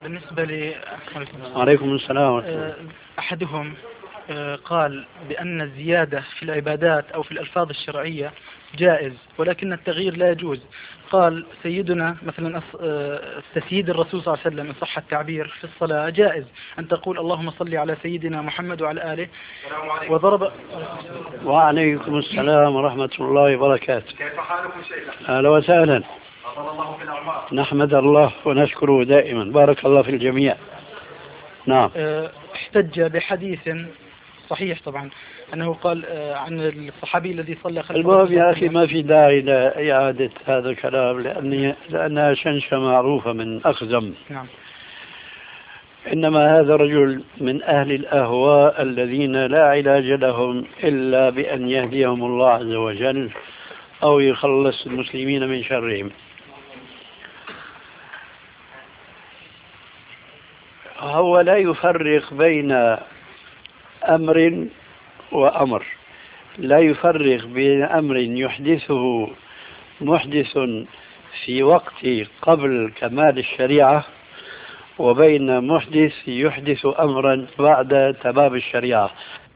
بالنسبة لي عليكم السلام ورحمة الله. أحدهم قال بأن الزيادة في العبادات أو في الألفاظ الشرعية جائز ولكن التغيير لا يجوز. قال سيدنا مثلا تسييد الرسول صلى الله عليه وسلم إن صح التعبير في الصلاة جائز أن تقول اللهم صل على سيدنا محمد وعلى آله. وضرب. وعليكم السلام ورحمة الله وبركاته. كيف حالكم شيخنا؟ أهلا وسهلا. أطال الله في الأعمار. نحمد الله ونشكره دائما. بارك الله في الجميع. نعم. احتج بحديث صحيح طبعا أنه قال عن الصحابي الذي صلى خلف المهم يا أخي ما في داعي لإعادة هذا الكلام لأنها شنشة معروفة من أخزم. نعم. إنما هذا رجل من أهل الأهواء الذين لا علاج لهم إلا بأن يهديهم الله عز وجل أو يخلص المسلمين من شرهم. هو لا يفرق بين أمر وأمر، لا يفرق بين أمر يحدثه محدث في وقت قبل كمال الشريعة وبين محدث يحدث أمرا بعد تمام الشريعة.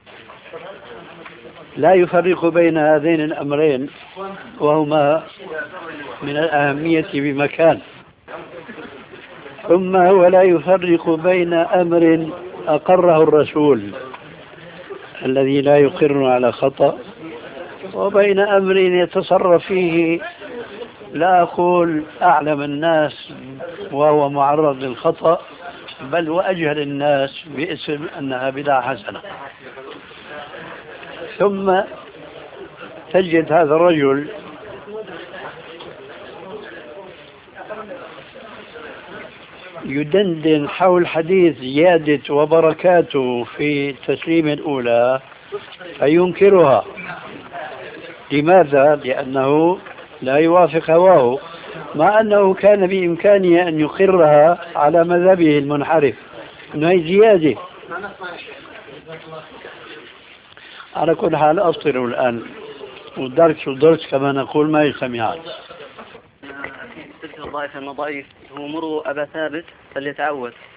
لا يفرق بين هذين الأمرين وهما من الأهمية بمكان. ثم هو لا يفرق بين أمر أقره الرسول الذي لا يقر على خطأ وبين أمر يتصرف فيه لا أقول أعلم الناس وهو معرض للخطأ بل وأجهل الناس باسم أنها بدعة حسنة. ثم تجد هذا الرجل يدندن حول حديث زيادة وبركاته في التسليم الأولى فينكرها. لماذا؟ لأنه لا يوافق هواه، مع أنه كان بإمكانه أن يقرها على مذهبه المنحرف أنه هي زيادة. على كل حال أصله الآن والدرس كما نقول ما يجتمعان. في سلسلة ضعيف المضاعيف هو مروا أبا ثابت فليتعود